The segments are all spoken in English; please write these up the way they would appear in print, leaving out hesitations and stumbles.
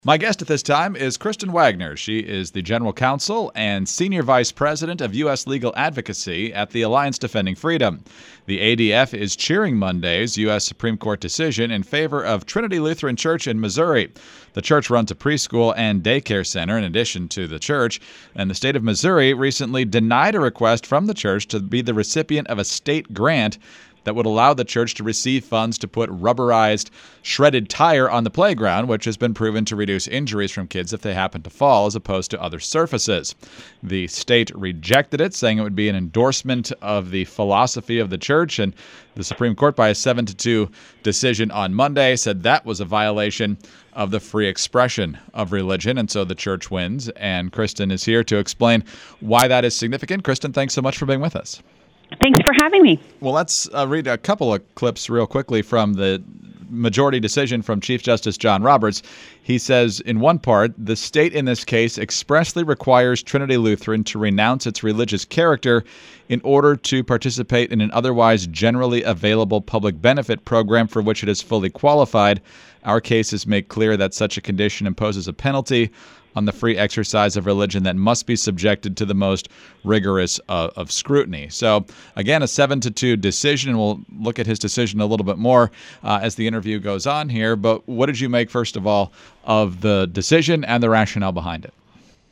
My guest at this time is Kristen Wagner. She is the General Counsel and Senior Vice President of U.S. Legal Advocacy at the Alliance Defending Freedom. The ADF is cheering Monday's U.S. Supreme Court decision in favor of Trinity Lutheran Church in Missouri. The church runs a preschool and daycare center in addition to the church, and the state of Missouri recently denied a request from the church to be the recipient of a state grant that would allow the church to receive funds to put rubberized, shredded tire on the playground, which has been proven to reduce injuries from kids if they happen to fall, as opposed to other surfaces. The state rejected it, saying it would be an endorsement of the philosophy of the church, and the Supreme Court, by a 7-2 decision on Monday, said that was a violation of the free expression of religion, and so the church wins. And Kristen is here to explain why that is significant. Kristen, thanks so much for being with us. Thanks for having me. Well, let's read a couple of clips real quickly from the majority decision from Chief Justice John Roberts. He says, in one part, the state in this case expressly requires Trinity Lutheran to renounce its religious character in order to participate in an otherwise generally available public benefit program for which it is fully qualified. Our cases make clear that such a condition imposes a penalty on the free exercise of religion that must be subjected to the most rigorous of scrutiny. So, again, a 7-2 decision, and we'll look at his decision a little bit more as the interview goes on here. But what did you make, first of all, of the decision and the rationale behind it?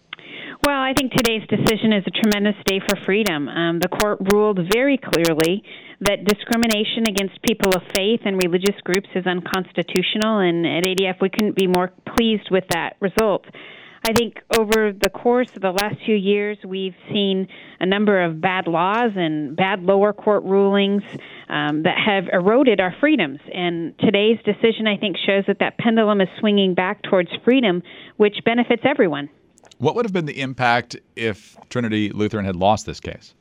Well, I think today's decision is a tremendous day for freedom. The court ruled very clearly that discrimination against people of faith and religious groups is unconstitutional, and at ADF we couldn't be more pleased with that result. I think over the course of the last few years, we've seen a number of bad laws and bad lower court rulings that have eroded our freedoms. And today's decision, I think, shows that that pendulum is swinging back towards freedom, which benefits everyone. What would have been the impact if Trinity Lutheran had lost this case?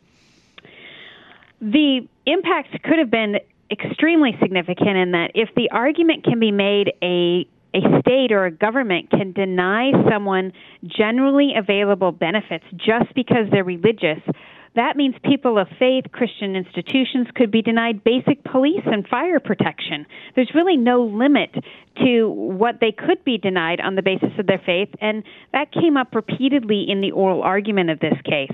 The impact could have been extremely significant in that if the argument can be made a state or a government can deny someone generally available benefits just because they're religious, that means people of faith, Christian institutions, could be denied basic police and fire protection. There's really no limit to what they could be denied on the basis of their faith, and that came up repeatedly in the oral argument of this case.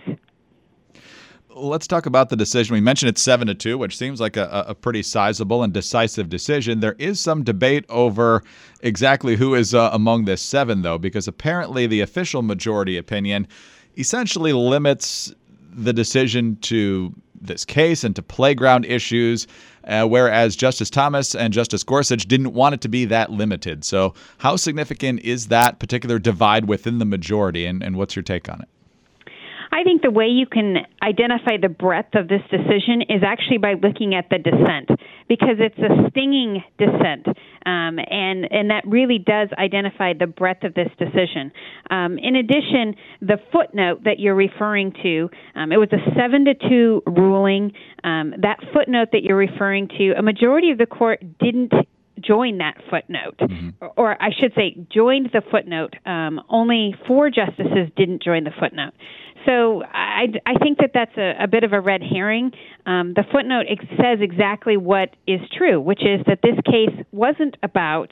Let's talk about the decision. We mentioned it's 7-2, which seems like a pretty sizable and decisive decision. There is some debate over exactly who is among this 7, though, because apparently the official majority opinion essentially limits the decision to this case and to playground issues, whereas Justice Thomas and Justice Gorsuch didn't want it to be that limited. So how significant is that particular divide within the majority, and what's your take on it? I think the way you can identify the breadth of this decision is actually by looking at the dissent, because it's a stinging dissent, and that really does identify the breadth of this decision. In addition, the footnote that you're referring to, it was a 7-2 ruling. That footnote that you're referring to, a majority of the court didn't join that footnote, or I should say joined the footnote. Only 4 justices didn't join the footnote. So I think that that's a bit of a red herring. The footnote says exactly what is true, which is that this case wasn't about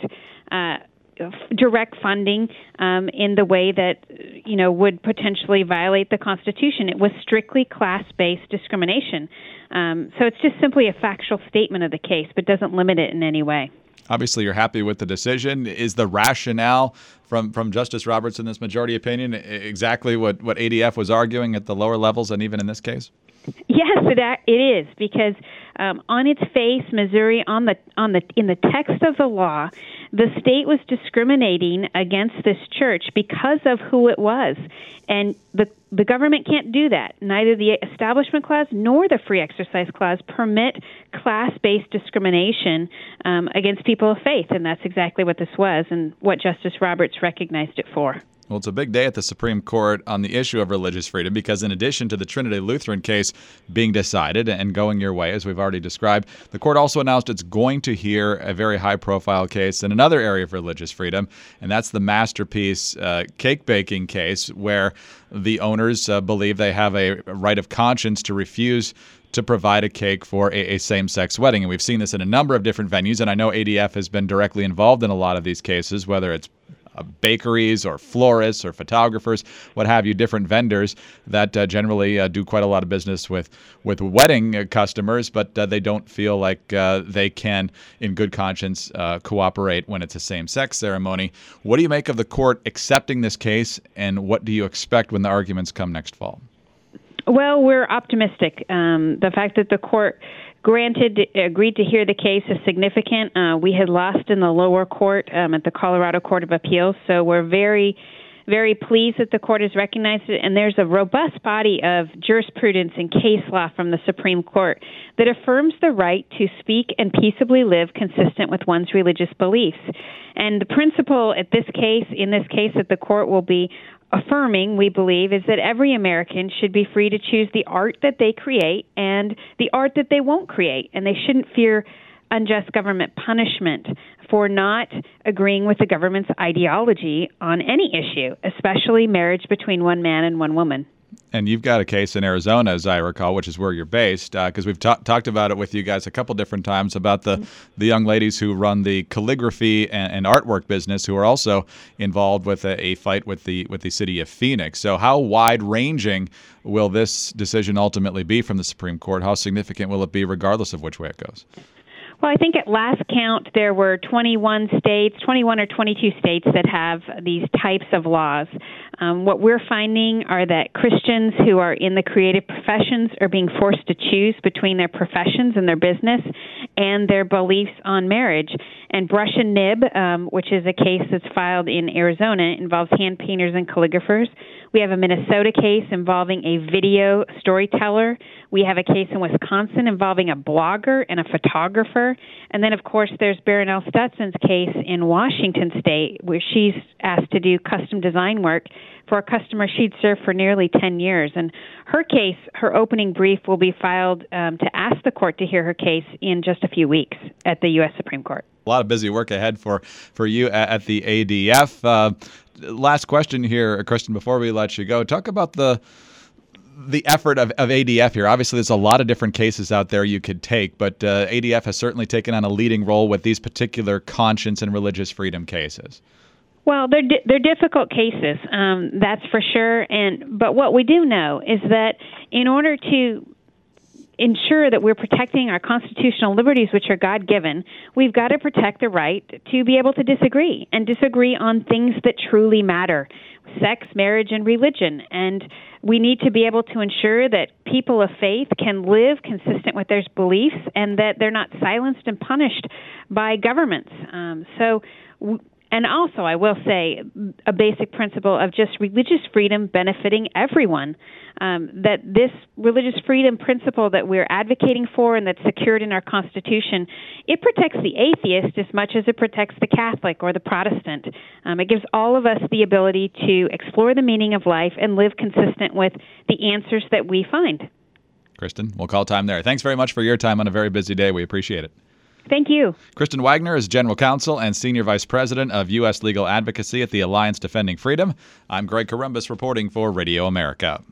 direct funding in the way that would potentially violate the Constitution. It was strictly class-based discrimination. So it's just simply a factual statement of the case, but doesn't limit it in any way. Obviously, you're happy with the decision. Is the rationale from Justice Roberts in this majority opinion exactly what ADF was arguing at the lower levels and even in this case? Yes, it is, because on its face, Missouri, in the text of the law, the state was discriminating against this church because of who it was, and the government can't do that. Neither the Establishment Clause nor the Free Exercise Clause permit class-based discrimination against people of faith, and that's exactly what this was and what Justice Roberts recognized it for. Well, it's a big day at the Supreme Court on the issue of religious freedom because in addition to the Trinity Lutheran case being decided and going your way, as we've already described, the court also announced it's going to hear a very high-profile case in another area of religious freedom, and that's the Masterpiece cake baking case where the owners believe they have a right of conscience to refuse to provide a cake for a same-sex wedding. And we've seen this in a number of different venues, and I know ADF has been directly involved in a lot of these cases, whether it's bakeries or florists or photographers, what have you, different vendors that generally do quite a lot of business with wedding customers, but they don't feel like they can, in good conscience, cooperate when it's a same-sex ceremony. What do you make of the court accepting this case, and what do you expect when the arguments come next fall? Well, we're optimistic. The fact that the court agreed to hear the case is significant. We had lost in the lower court at the Colorado Court of Appeals, so we're very, very pleased that the court has recognized it. And there's a robust body of jurisprudence and case law from the Supreme Court that affirms the right to speak and peaceably live consistent with one's religious beliefs. And the principle in this case, that the court will be affirming, we believe, is that every American should be free to choose the art that they create and the art that they won't create, and they shouldn't fear unjust government punishment for not agreeing with the government's ideology on any issue, especially marriage between one man and one woman. And you've got a case in Arizona, as I recall, which is where you're based, because we've talked about it with you guys a couple different times about the young ladies who run the calligraphy and artwork business, who are also involved with a fight with the city of Phoenix. So how wide-ranging will this decision ultimately be from the Supreme Court? How significant will it be, regardless of which way it goes? Well, I think at last count there were 21 or 22 states that have these types of laws. What we're finding are that Christians who are in the creative professions are being forced to choose between their professions and their business and their beliefs on marriage. And Brush and Nib, which is a case that's filed in Arizona, involves hand painters and calligraphers. We have a Minnesota case involving a video storyteller. We have a case in Wisconsin involving a blogger and a photographer. And then, of course, there's Baronelle Stutzman's case in Washington State, where she's asked to do custom design work for a customer she'd served for nearly 10 years. And her case, her opening brief, will be filed to ask the court to hear her case in just a few weeks at the U.S. Supreme Court. A lot of busy work ahead for you at the ADF. Last question here, Kristen, before we let you go. Talk about the effort of ADF here. Obviously, there's a lot of different cases out there you could take, but ADF has certainly taken on a leading role with these particular conscience and religious freedom cases. Well, they're difficult cases, that's for sure. But what we do know is that in order to ensure that we're protecting our constitutional liberties, which are God-given, we've got to protect the right to be able to disagree on things that truly matter: sex, marriage, and religion. And we need to be able to ensure that people of faith can live consistent with their beliefs and that they're not silenced and punished by governments. And also, I will say, a basic principle of just religious freedom benefiting everyone, that this religious freedom principle that we're advocating for and that's secured in our Constitution, it protects the atheist as much as it protects the Catholic or the Protestant. It gives all of us the ability to explore the meaning of life and live consistent with the answers that we find. Kristen, we'll call time there. Thanks very much for your time on a very busy day. We appreciate it. Thank you. Kristen Wagner is General Counsel and Senior Vice President of U.S. Legal Advocacy at the Alliance Defending Freedom. I'm Greg Corombos reporting for Radio America.